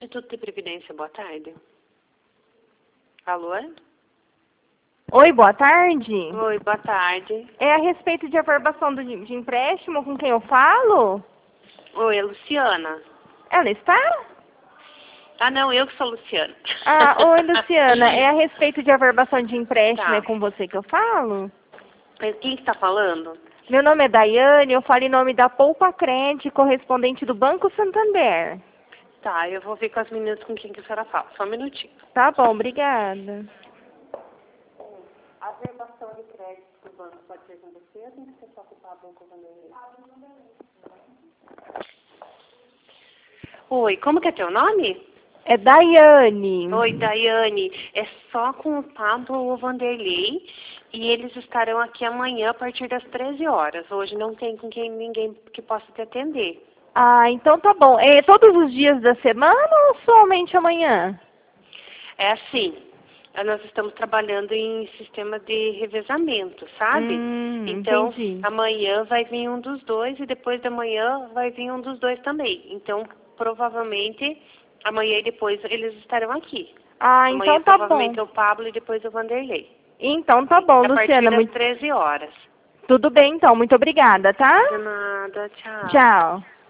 Instituto de Previdência, boa tarde. Alô? Oi, boa tarde. Oi, boa tarde. É a respeito de averbação de empréstimo com quem eu falo? Oi, é Luciana. Ela está? Ah, não, eu que sou a Luciana. Ah, oi, Luciana. É a respeito de averbação de empréstimo, Tá. é com você que eu falo? Quem está falando? Meu nome é Daiane, eu falo em nome da Poupa Cred, correspondente do Banco Santander. Tá, eu vou ver com as meninas com quem que a senhora fala. Só um minutinho. Tá bom, obrigada. A averbação de crédito do banco pode ser com você ou tem que ser só com o Pablo Vanderlei? Oi, como que é teu nome? É Daiane. Oi, Daiane. É só com o Pablo ou o Vanderlei e eles estarão aqui amanhã a partir das 13 horas. Hoje não tem com quem ninguém que possa te atender. Ah, então tá bom. É todos os dias da semana ou somente amanhã? É assim, nós estamos trabalhando em sistema de revezamento, sabe? Então, Entendi. amanhã vai vir um dos dois e depois da manhã vai vir um dos dois também. Então, provavelmente, amanhã e depois eles estarão aqui. Ah, Amanhã então tá bom. provavelmente é o Pablo e depois o Vanderlei. Então tá bom, A partir Luciana. das 13 horas. Tudo bem então, muito obrigada, tá? De nada, tchau. Tchau.